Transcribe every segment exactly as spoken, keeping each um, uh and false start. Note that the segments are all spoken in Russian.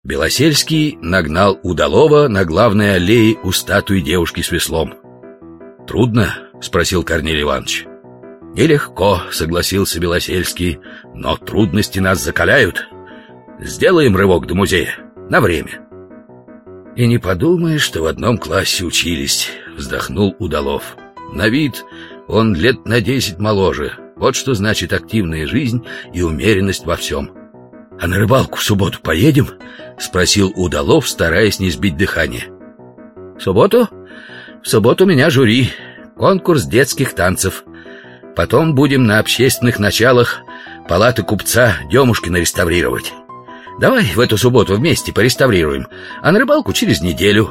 Белосельский нагнал Удалова на главной аллее у статуи девушки с веслом. «Трудно?» — спросил Корнелий Иванович. «Нелегко», — согласился Белосельский, — «но трудности нас закаляют. Сделаем рывок до музея. На время». «И не подумаешь, что в одном классе учились», — вздохнул Удалов. «На вид он лет на десять моложе. Вот что значит активная жизнь и умеренность во всем». «А на рыбалку в субботу поедем?» — спросил Удалов, стараясь не сбить дыхание. «В субботу? В субботу меня жюри. Конкурс детских танцев. Потом будем на общественных началах палаты купца Демушкина реставрировать. Давай в эту субботу вместе пореставрируем, а на рыбалку через неделю».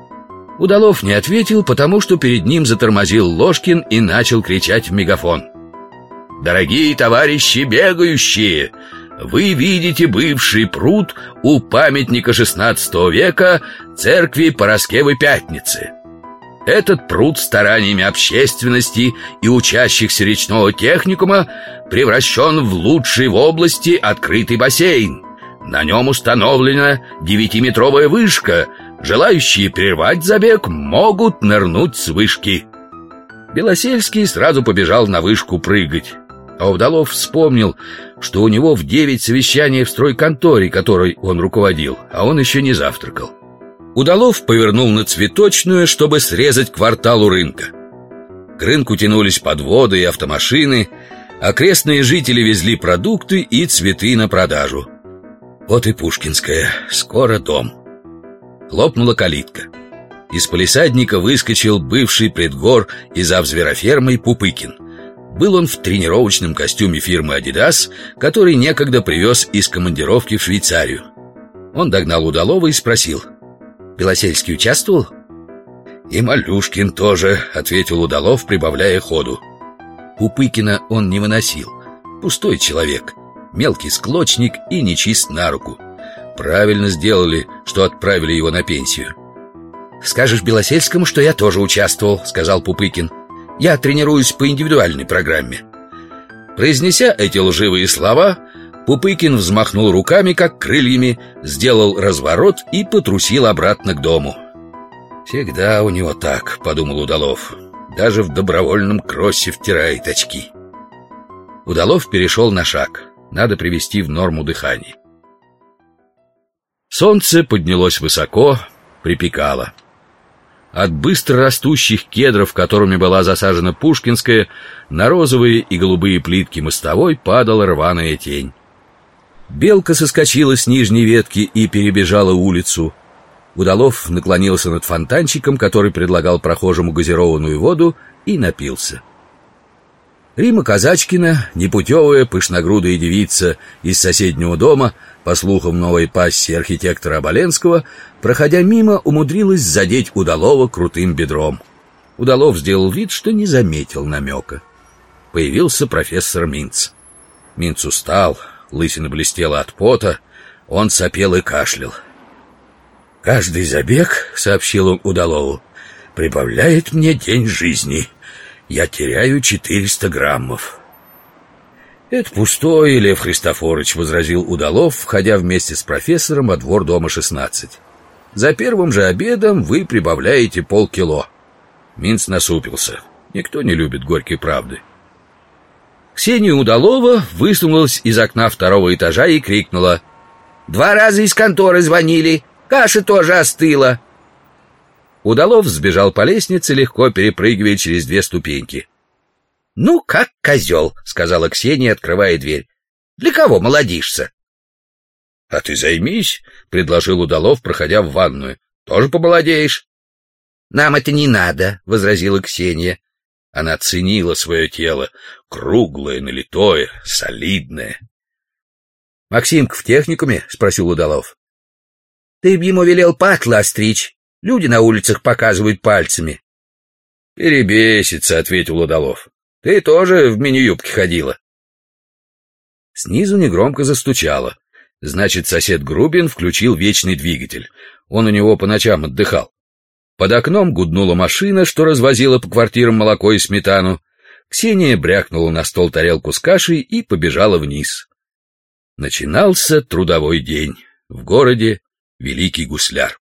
Удалов не ответил, потому что перед ним затормозил Ложкин и начал кричать в мегафон: «Дорогие товарищи бегающие! Вы видите бывший пруд у памятника шестнадцатого века церкви Параскевы Пятницы. Этот пруд стараниями общественности и учащихся речного техникума превращен в лучший в области открытый бассейн. На нем установлена девятиметровая вышка. Желающие прервать забег могут нырнуть с вышки». Белосельский сразу побежал на вышку прыгать. А Удалов вспомнил, что у него в девять совещание в стройконторе, которой он руководил, а он еще не завтракал. Удалов повернул на Цветочную, чтобы срезать квартал у рынка. К рынку тянулись подводы и автомашины, окрестные жители везли продукты и цветы на продажу. Вот и Пушкинская, скоро дом. Хлопнула калитка. Из палисадника выскочил бывший предгор и завзверофермой Пупыкин. Был он в тренировочном костюме фирмы «Адидас», который некогда привез из командировки в Швейцарию. Он догнал Удалова и спросил: «Белосельский участвовал?» «И Малюшкин тоже», — ответил Удалов, прибавляя ходу. Пупыкина он не выносил. Пустой человек, мелкий склочник и нечист на руку. Правильно сделали, что отправили его на пенсию. «Скажешь Белосельскому, что я тоже участвовал», — сказал Пупыкин. «Я тренируюсь по индивидуальной программе». Произнеся эти лживые слова, Пупыкин взмахнул руками, как крыльями, сделал разворот и потрусил обратно к дому. «Всегда у него так», — подумал Удалов. «Даже в добровольном кроссе втирает очки». Удалов перешел на шаг. Надо привести в норму дыхание. Солнце поднялось высоко, припекало. От быстро растущих кедров, которыми была засажена Пушкинская, на розовые и голубые плитки мостовой падала рваная тень. Белка соскочила с нижней ветки и перебежала улицу. Удалов наклонился над фонтанчиком, который предлагал прохожему газированную воду, и напился. Рима Казачкина, непутевая пышногрудая девица из соседнего дома, по слухам новой пассии архитектора Оболенского, проходя мимо, умудрилась задеть Удалова крутым бедром. Удалов сделал вид, что не заметил намека. Появился профессор Минц. Минц устал, лысина блестела от пота, он сопел и кашлял. «Каждый забег, — сообщил он Удалову, — прибавляет мне день жизни. Я теряю четыреста граммов». «Это пустое, Лев Христофорович», — возразил Удалов, входя вместе с профессором во двор дома шестнадцать. «За первым же обедом вы прибавляете полкило». Минц насупился. Никто не любит горькой правды. Ксения Удалова высунулась из окна второго этажа и крикнула: «Два раза из конторы звонили, каша тоже остыла». Удалов сбежал по лестнице, легко перепрыгивая через две ступеньки. «Ну, как козел», — сказала Ксения, открывая дверь. «Для кого молодишься?» «А ты займись», — предложил Удалов, проходя в ванную. «Тоже помолодеешь». «Нам это не надо», — возразила Ксения. Она ценила свое тело, круглое, налитое, солидное. «Максимка в техникуме?» — спросил Удалов. «Ты б ему велел патлы остричь. Люди на улицах показывают пальцами». «Перебесится», — ответил Удалов. «Ты тоже в мини-юбке ходила». Снизу негромко застучало. Значит, сосед Грубин включил вечный двигатель. Он у него по ночам отдыхал. Под окном гуднула машина, что развозила по квартирам молоко и сметану. Ксения брякнула на стол тарелку с кашей и побежала вниз. Начинался трудовой день. В городе великий гусляр.